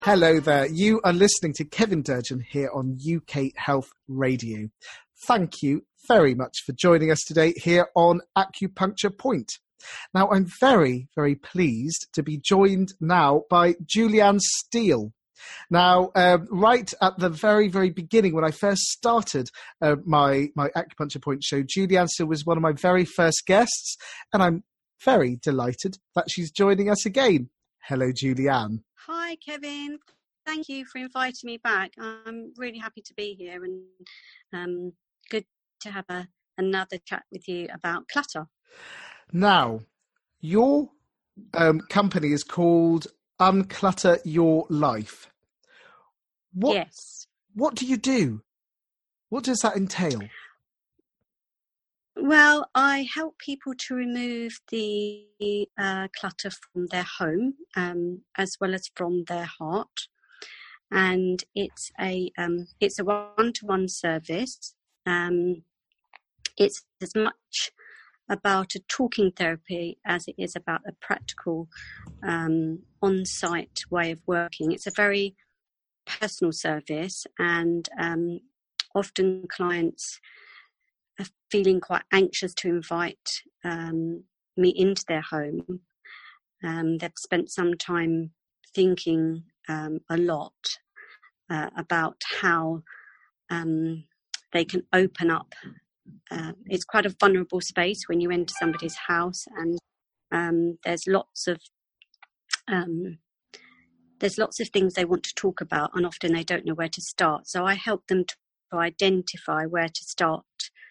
Hello there. You are listening to Kevin Durgeon here on UK Health Radio. Thank you very much for joining us today here on Acupuncture Point. Now, I'm very, very pleased to be joined now by Julianne Steele. Now, right at the very, very beginning, when I first started my Acupuncture Point show, Julianne Steele was one of my very first guests, and I'm very delighted that she's joining us again. Hello, Julianne. Hi, Kevin. Thank you for inviting me back. I'm really happy to be here and good to have another chat with you about clutter. Now, your company is called Unclutter Your Life. Yes. What do you do? What does that entail? Well, I help people to remove the clutter from their home as well as from their heart. And it's a one-to-one service. It's as much about a talking therapy as it is about a practical on-site way of working. It's a very personal service, and often clients are feeling quite anxious to invite me into their home. They've spent some time thinking a lot about how they can open up. It's quite a vulnerable space when you enter somebody's house, and there's lots of things they want to talk about, and often they don't know where to start. So I help them to identify where to start.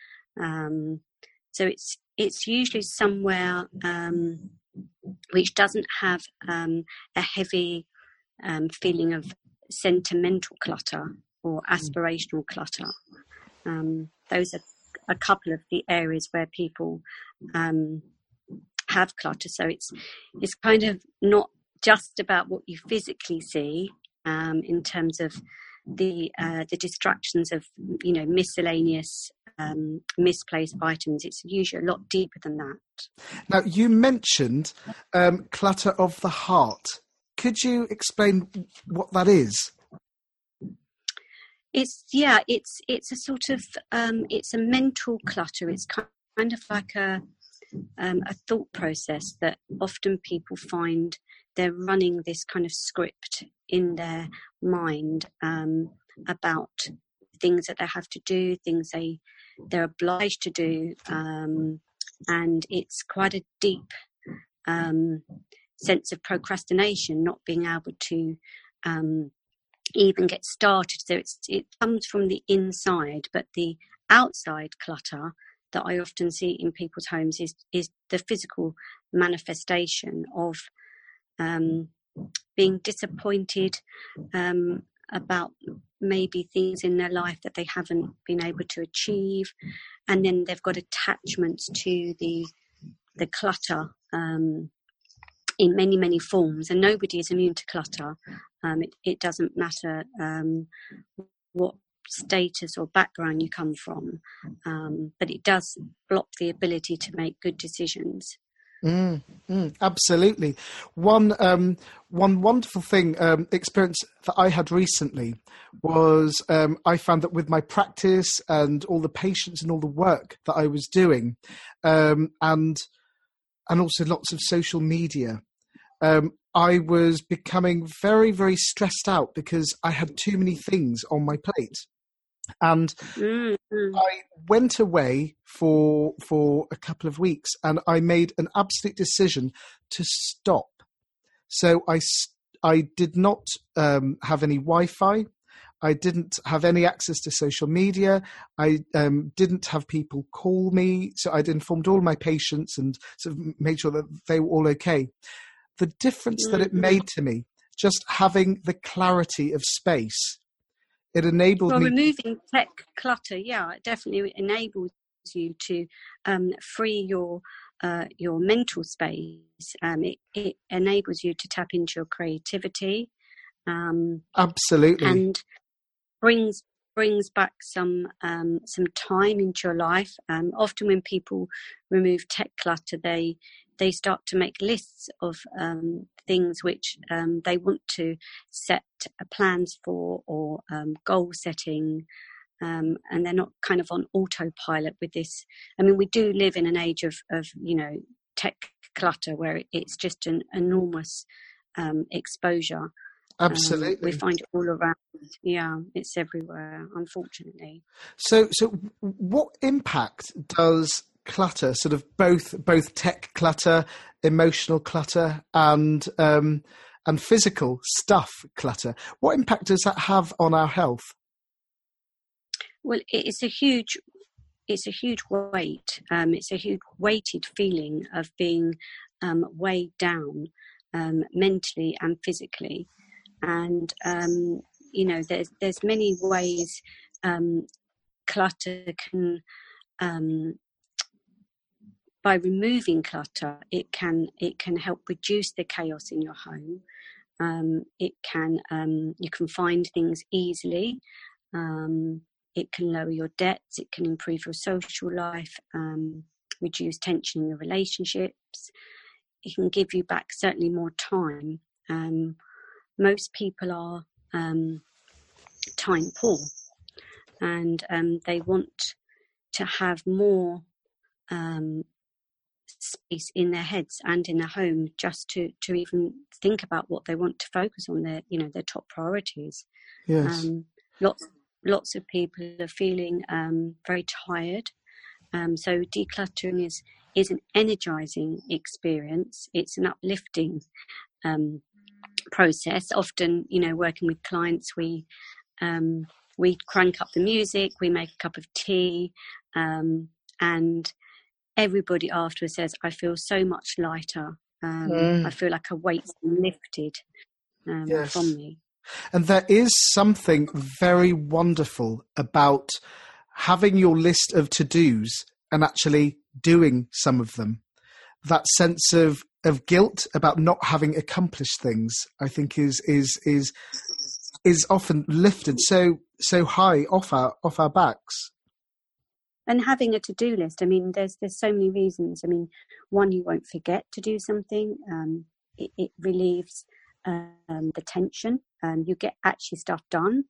So it's usually somewhere which doesn't have a heavy feeling of sentimental clutter or aspirational clutter. Those are a couple of the areas where people have clutter. So it's kind of not just about what you physically see in terms of the distractions of miscellaneous misplaced items. It's usually a lot deeper than that. Now, you mentioned clutter of the heart. Could you explain what that is? It's a sort of it's a mental clutter. It's kind of like a thought process that often people find they're running this kind of script in their mind about things that they have to do, things they're obliged to do, and it's quite a deep sense of procrastination, not being able to even get started. So it comes from the inside, but the outside clutter that I often see in people's homes is the physical manifestation of being disappointed about maybe things in their life that they haven't been able to achieve, and then they've got attachments to the clutter in many, many forms, and nobody is immune to clutter. It doesn't matter what status or background you come from, but it does block the ability to make good decisions. Absolutely. One wonderful experience that I had recently was I found that with my practice and all the patients and all the work that I was doing, and also lots of social media, I was becoming very, very stressed out because I had too many things on my plate. And I went away for a couple of weeks, and I made an absolute decision to stop. So I did not have any Wi-Fi. I didn't have any access to social media. I didn't have people call me. So I'd informed all my patients and sort of made sure that they were all okay. The difference that it made to me, just having the clarity of space, it enabled me. Removing tech clutter, it definitely enables you to free your mental space. It enables you to tap into your creativity. Absolutely. And brings back some time into your life. Often when people remove tech clutter, they they start to make lists of things which they want to set plans for, or goal setting, and they're not kind of on autopilot with this. I mean, we do live in an age of tech clutter where it's just an enormous exposure. Absolutely. We find it all around. Yeah, it's everywhere, unfortunately. So what impact does clutter, sort of both tech clutter, emotional clutter, and physical stuff clutter, what impact does that have on our health? Well, it's a huge weight. It's a huge weighted feeling of being weighed down mentally and physically. And there's many ways clutter can, by removing clutter, it can help reduce the chaos in your home. You can find things easily. It can lower your debts. It can improve your social life, reduce tension in your relationships. It can give you back certainly more time. Most people are time poor, and they want to have more space in their heads and in their home just to even think about what they want to focus on, their top priorities. Yes. Lots of people are feeling very tired. So decluttering is an energizing experience. It's an uplifting process. Often, working with clients, we crank up the music, we make a cup of tea, and everybody afterwards says, "I feel so much lighter. I feel like a weight's been lifted from me." And there is something very wonderful about having your list of to-dos and actually doing some of them. That sense of guilt about not having accomplished things, I think, is often lifted so high off our backs. And having a to-do list, I mean, there's so many reasons. I mean, one, you won't forget to do something. It relieves the tension. You get actually stuff done.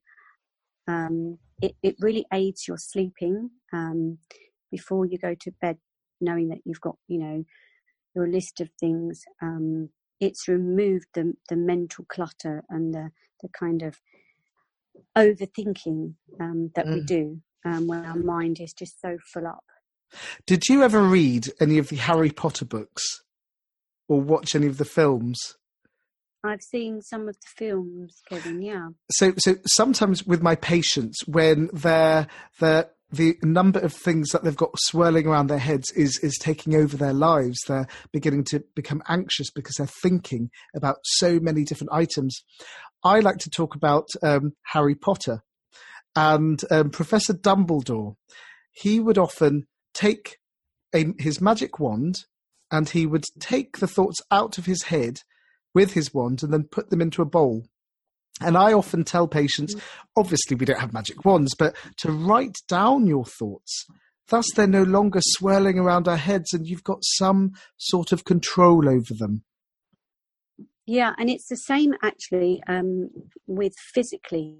It really aids your sleeping before you go to bed, knowing that you've got, your list of things. It's removed the mental clutter and the kind of overthinking that we do when our mind is just so full up. Did you ever read any of the Harry Potter books or watch any of the films? I've seen some of the films, Kevin, yeah. So sometimes with my patients, when the number of things that they've got swirling around their heads is taking over their lives, they're beginning to become anxious because they're thinking about so many different items. I like to talk about Harry Potter and Professor Dumbledore. He would often take his magic wand and he would take the thoughts out of his head with his wand and then put them into a bowl. And I often tell patients, obviously we don't have magic wands, but to write down your thoughts. Thus they're no longer swirling around our heads and you've got some sort of control over them. Yeah, and it's the same actually with physically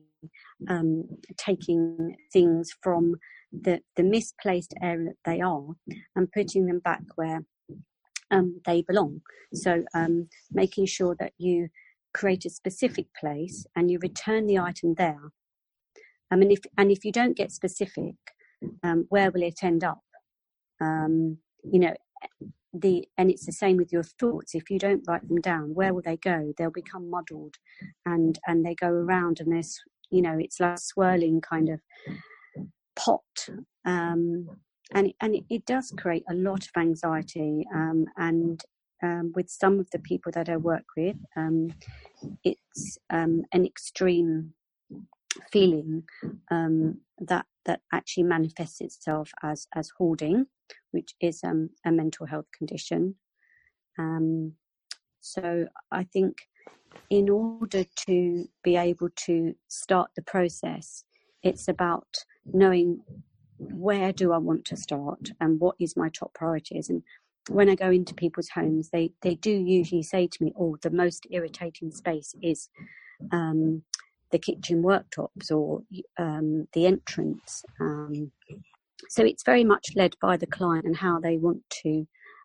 taking things from the misplaced area that they are and putting them back where they belong. So making sure that you create a specific place and you return the item there. And if you don't get specific, where will it end up? And it's the same with your thoughts. If you don't write them down, where will they go? They'll become muddled, and they go around, and there's it's like a swirling kind of pot. And it does create a lot of anxiety. And with some of the people that I work with, it's an extreme feeling that actually manifests itself as hoarding, which is a mental health condition. So I think in order to be able to start the process, it's about knowing where do I want to start and what is my top priorities. And when I go into people's homes, they do usually say to me, "Oh, the most irritating space is the kitchen worktops or the entrance." So it's very much led by the client and how they want to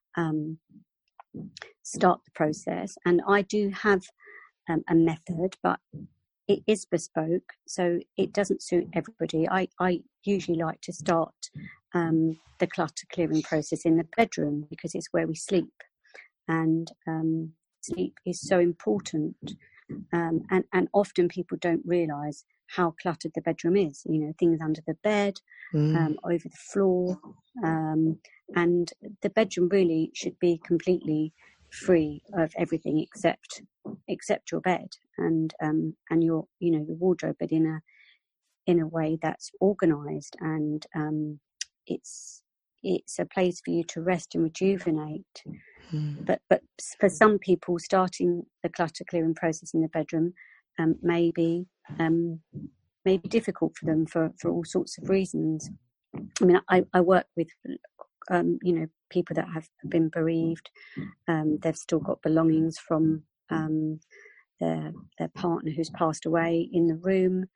start the process. And I do have a method, but it is bespoke, so it doesn't suit everybody. I usually like to start the clutter clearing process in the bedroom because it's where we sleep, and sleep is so important. And often people don't realise how cluttered the bedroom is. You know, things under the bed, over the floor, and the bedroom really should be completely free of everything except your bed and your your wardrobe, but in a way that's organised, and it's a place for you to rest and rejuvenate. But for some people, starting the clutter clearing process in the bedroom may be difficult for them for all sorts of reasons. I mean, I work with people that have been bereaved. They've still got belongings from their partner who's passed away in the room.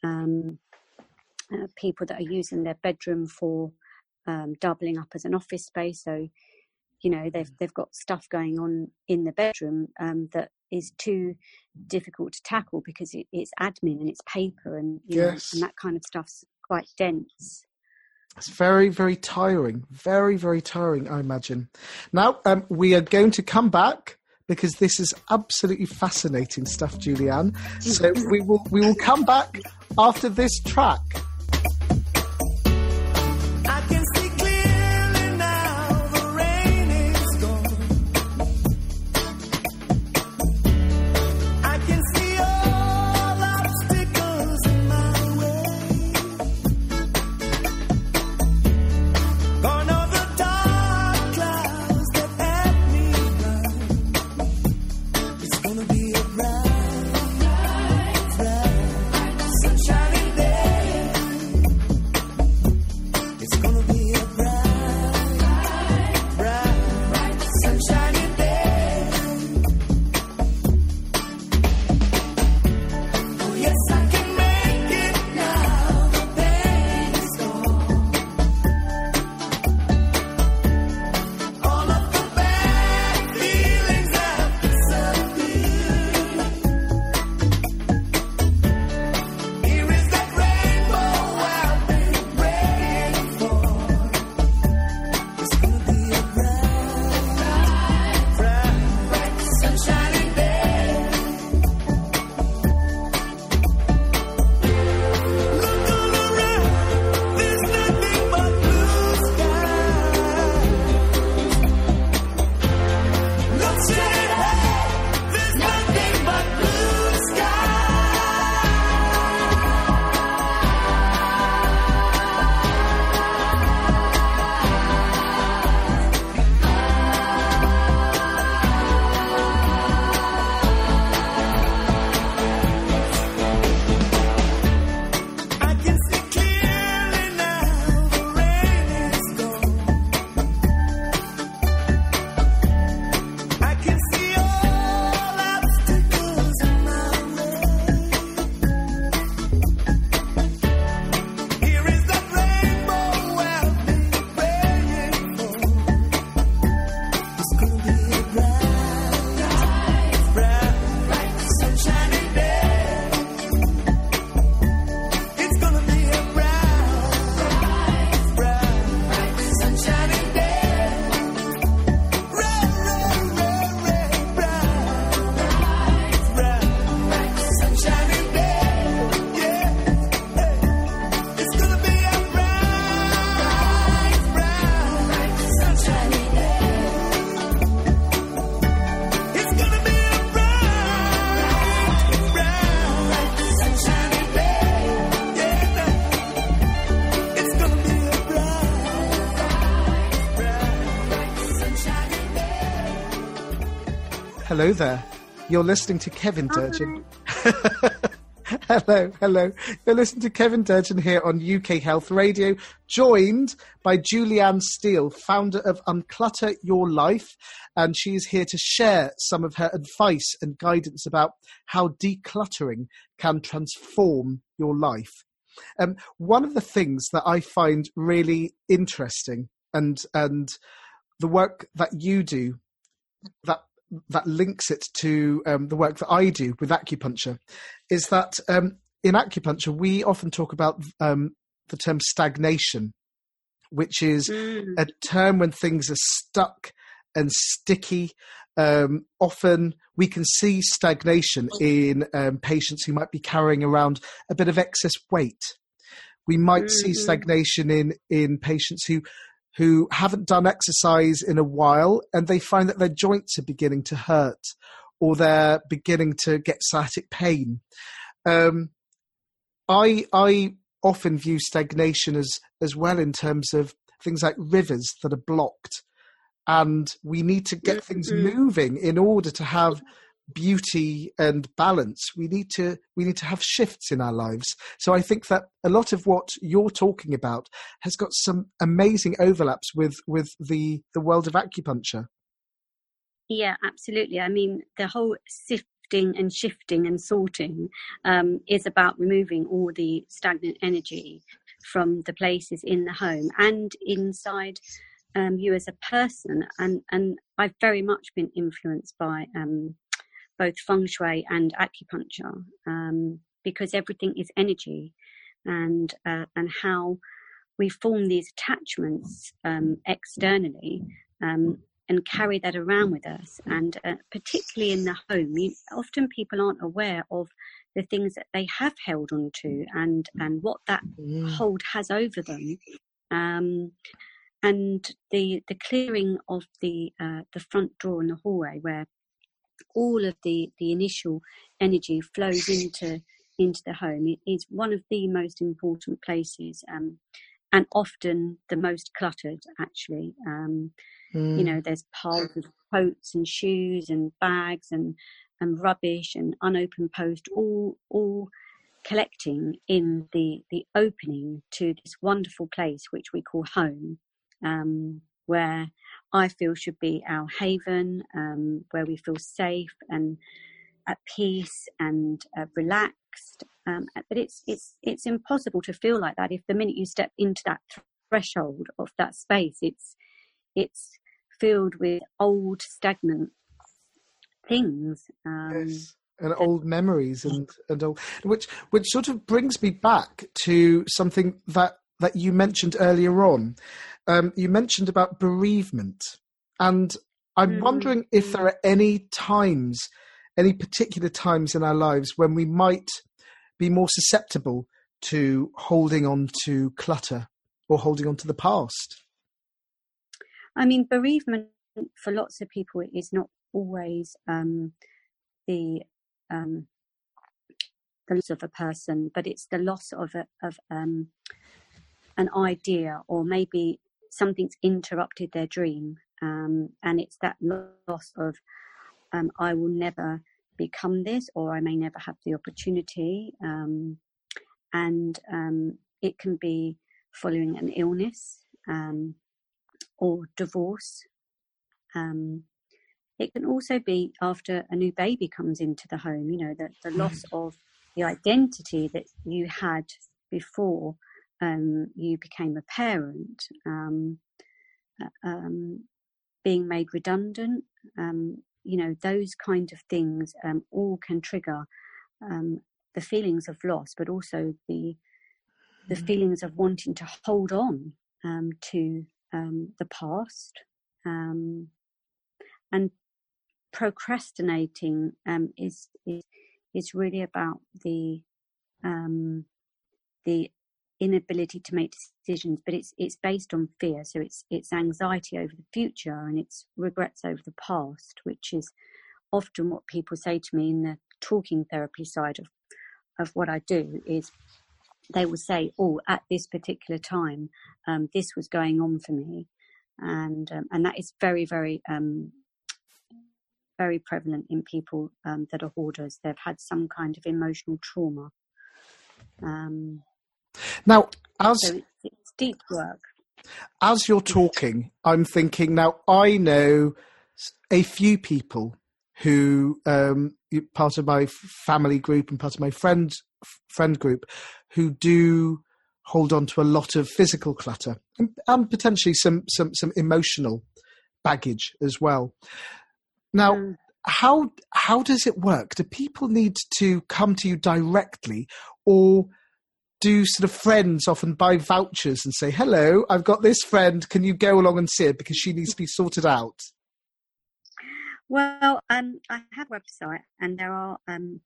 People that are using their bedroom for doubling up as an office space. So, they've got stuff going on in the bedroom that is too difficult to tackle because it's admin and it's paper and yes. And that kind of stuff's quite dense. It's very, very tiring. Very, very tiring, I imagine. Now, we are going to come back because this is absolutely fascinating stuff, Julianne. So we will come back after this track. Hello there. You're listening to Kevin Durgin. Hello, hello. You're listening to Kevin Durgin here on UK Health Radio, joined by Julianne Steele, founder of Unclutter Your Life, and she is here to share some of her advice and guidance about how decluttering can transform your life. One of the things that I find really interesting and the work that you do that links it to the work that I do with acupuncture is that in acupuncture, we often talk about the term stagnation, which is a term when things are stuck and sticky. Often we can see stagnation in patients who might be carrying around a bit of excess weight. We might see stagnation in patients who haven't done exercise in a while and they find that their joints are beginning to hurt or they're beginning to get sciatic pain. I often view stagnation as well in terms of things like rivers that are blocked, and we need to get things moving in order to have beauty and balance. We need to have shifts in our lives. So I think that a lot of what you're talking about has got some amazing overlaps with the world of acupuncture. Yeah, absolutely. I mean, the whole sifting and shifting and sorting is about removing all the stagnant energy from the places in the home and inside you as a person. And I've very much been influenced by both feng shui and acupuncture, because everything is energy, and how we form these attachments externally and carry that around with us. And particularly in the home, often people aren't aware of the things that they have held on to and what that hold has over them. And the clearing of the front door and the hallway, where all of the initial energy flows into the home, it is one of the most important places, and often the most cluttered, actually. You know, there's piles of coats and shoes and bags and rubbish and unopened post, all collecting in the opening to this wonderful place which we call home, where I feel should be our haven, where we feel safe and at peace and relaxed. But it's impossible to feel like that if the minute you step into that threshold of that space, it's filled with old, stagnant things. Yes. And old memories and old, which sort of brings me back to something that you mentioned earlier on. You mentioned about bereavement, and I'm wondering if there are any particular times in our lives when we might be more susceptible to holding on to clutter or holding on to the past. I mean, bereavement for lots of people is not always the loss of a person, but it's the loss of an idea, or maybe something's interrupted their dream, and it's that loss of I will never become this, or I may never have the opportunity, and it can be following an illness or divorce. It can also be after a new baby comes into the home, you know, the loss of the identity that you had before you became a parent, being made redundant, you know, those kind of things all can trigger the feelings of loss, but also the feelings of wanting to hold on to the past. And procrastinating is really about the inability to make decisions, but it's based on fear. So it's anxiety over the future and it's regrets over the past, which is often what people say to me in the talking therapy side of what I do. Is they will say, "Oh, at this particular time, this was going on for me," and that is very, very very prevalent in people that are hoarders. They've had some kind of emotional trauma Now, So it's deep work. As you're talking, I'm thinking, now I know a few people who, part of my family group and part of my friend group, who do hold on to a lot of physical clutter and potentially some emotional baggage as well. Now, how does it work? Do people need to come to you directly, or do sort of friends often buy vouchers and say, hello, I've got this friend, can you go along and see it because she needs to be sorted out? Well, I have a website, and there are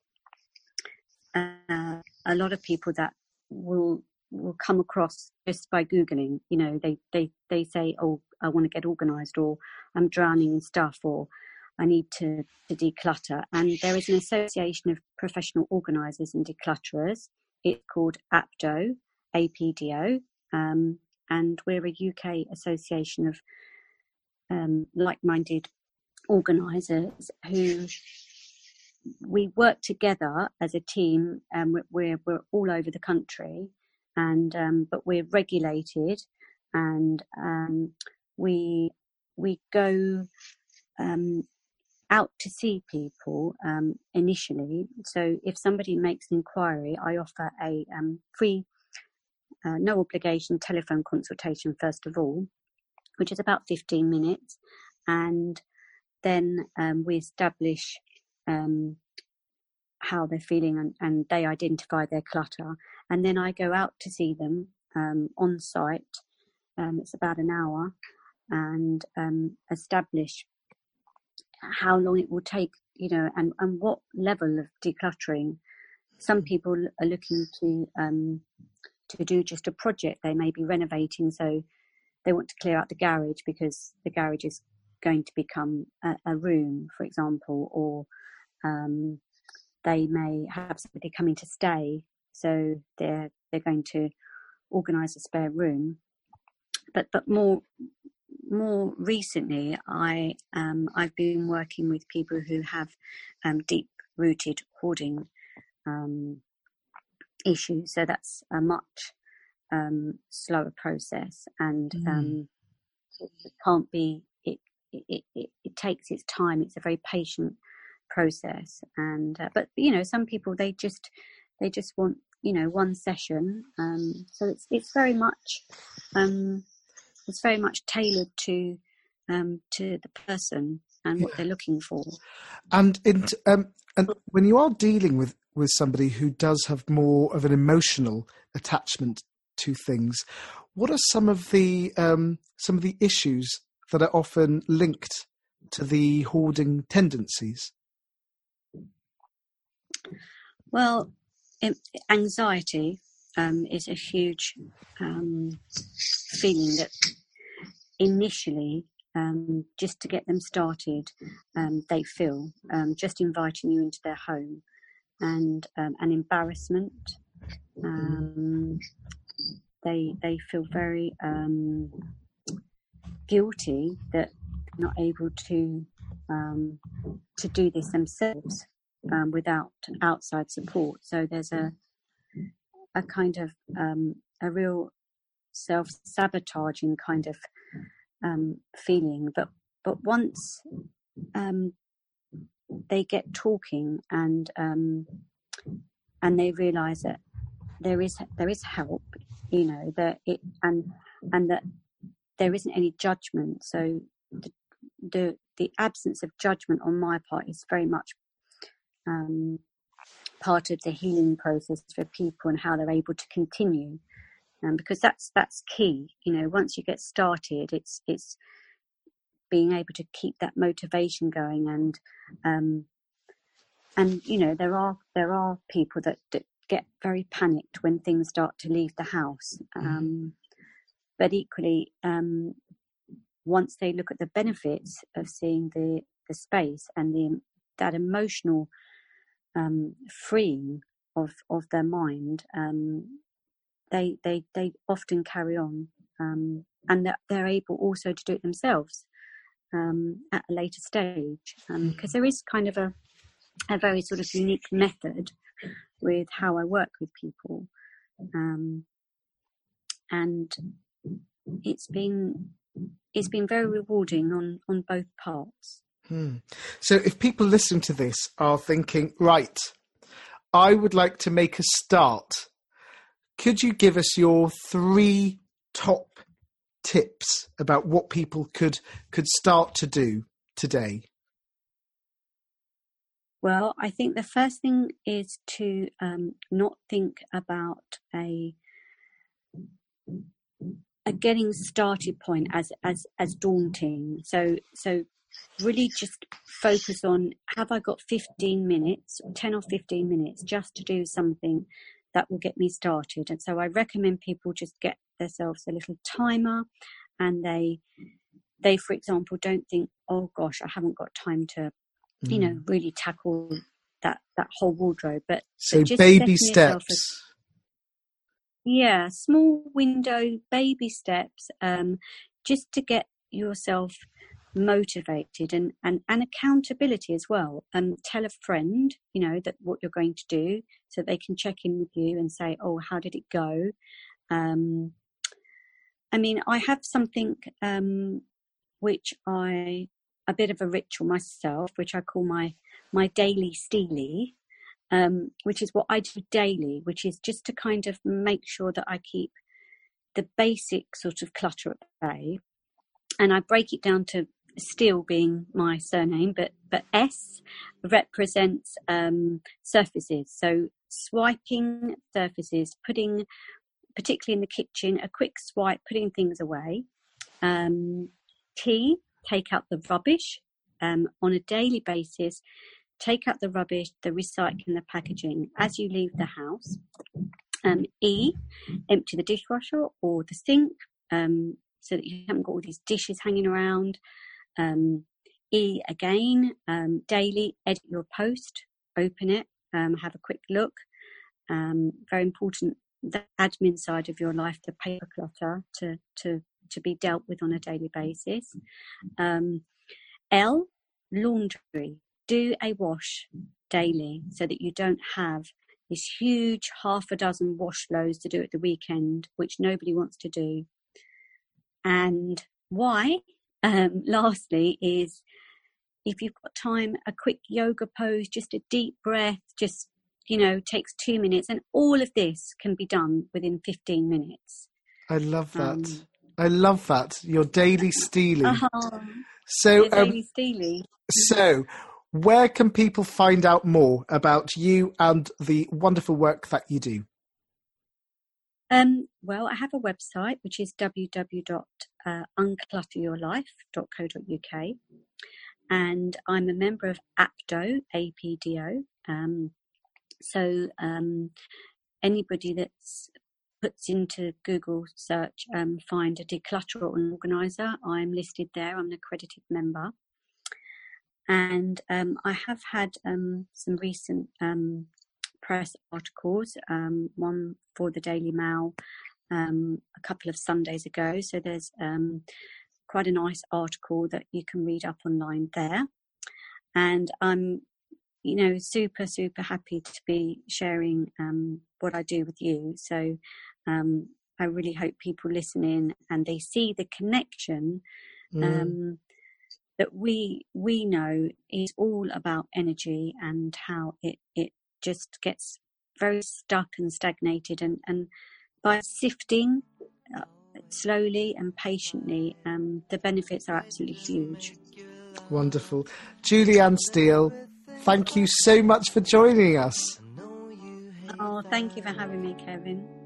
a lot of people that will come across just by Googling. You know, they say, oh, I want to get organised, or I'm drowning in stuff, or I need to declutter. And there is an association of professional organisers and declutterers. It's called APDO, APDO, and we're a UK association of like-minded organisers who we work together as a team. We're all over the country, and but we're regulated, and we go out to see people initially. So if somebody makes an inquiry, I offer a free, no obligation telephone consultation first of all, which is about 15 minutes. And then we establish how they're feeling, and they identify their clutter. And then I go out to see them on site. It's about an hour, and establish how long it will take, you know, and what level of decluttering. Some people are looking to do just a project. They may be renovating, so they want to clear out the garage because the garage is going to become a room, for example, or they may have somebody coming to stay, so they're going to organise a spare room. But more recently, I've been working with people who have deep-rooted hoarding issues. So that's a much slower process, and it can't be. It takes its time. It's a very patient process, and but you know, some people they just want, you know, one session. So it's very much tailored to the person and what they're looking for. And when you are dealing with somebody who does have more of an emotional attachment to things, what are some of the issues that are often linked to the hoarding tendencies? Well, anxiety is a huge feeling that initially, just to get them started, they feel just inviting you into their home, and an embarrassment. They feel very guilty that they're not able to do this themselves without outside support. So there's a kind of a real self-sabotaging kind of feeling. But once they get talking and they realise that there is help, you know, that it and that there isn't any judgment. So the absence of judgment on my part is very much part of the healing process for people and how they're able to continue. Because that's key. You know, once you get started, it's being able to keep that motivation going, and you know, there are people that get very panicked when things start to leave the house. But equally, once they look at the benefits of seeing the space and that emotional freeing of their mind, they often carry on, and that they're able also to do it themselves at a later stage, because there is kind of a very sort of unique method with how I work with people. And it's been very rewarding on both parts. So if people listening to this are thinking, right, I would like to make a start, could you give us your 3 top tips about what people could start to do today? Well, I think the first thing is to not think about a getting started point as daunting. So really just focus on, have I got 15 minutes, 10 or 15 minutes just to do something that will get me started? And so I recommend people just get themselves a little timer, and they for example don't think, oh gosh, I haven't got time to really tackle that whole wardrobe, but just baby steps. Small window, baby steps, just to get yourself motivated and accountability as well. Tell a friend, that what you're going to do, so they can check in with you and say, oh, how did it go? I have something which a bit of a ritual myself, which I call my daily steely, which is what I do daily, which is just to kind of make sure that I keep the basic sort of clutter at bay. And I break it down to Steele being my surname, but S represents surfaces. So swiping surfaces, putting, particularly in the kitchen, a quick swipe, putting things away. T, take out the rubbish on a daily basis. Take out the rubbish, the recycling, the packaging as you leave the house. E, empty the dishwasher or the sink so that you haven't got all these dishes hanging around. E again, daily, edit your post, open it, have a quick look. Very important, the admin side of your life, the paper clutter to be dealt with on a daily basis. L, laundry. Do a wash daily so that you don't have this huge 6 wash loads to do at the weekend, which nobody wants to do. And Y, lastly, is if you've got time, a quick yoga pose, just a deep breath, just, takes 2 minutes. And all of this can be done within 15 minutes. I love that. I love that. Your daily steely. Your daily steely. So where can people find out more about you and the wonderful work that you do? Well, I have a website, which is www.unclutteryourlife.co.uk. And I'm a member of APDO, APDO. So anybody that puts into Google search, find a declutterer or an organiser, I'm listed there. I'm an accredited member. And I have had some recent press articles, one for the Daily Mail a couple of Sundays ago. So there's quite a nice article that you can read up online there. And I'm, super, super happy to be sharing what I do with you. So I really hope people listen in and they see the connection that we know is all about energy, and how it just gets very stuck and stagnated, and by sifting slowly and patiently, the benefits are absolutely huge. Wonderful. Julianne Steele, thank you so much for joining us. Oh, thank you for having me, Kevin.